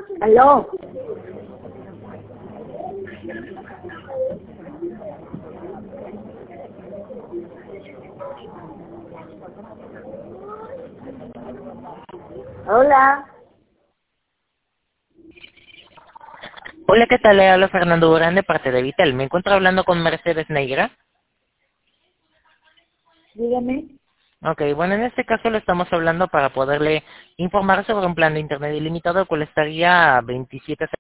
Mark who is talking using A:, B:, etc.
A: Aló. Hola.
B: Hola, ¿qué tal? Le habla Fernando Durán de parte de Vitel. Me encuentro hablando con Mercedes Negra.
A: Dígame.
B: Ok, bueno, en este caso le estamos hablando para poderle informar sobre un plan de internet ilimitado, el cual estaría a 27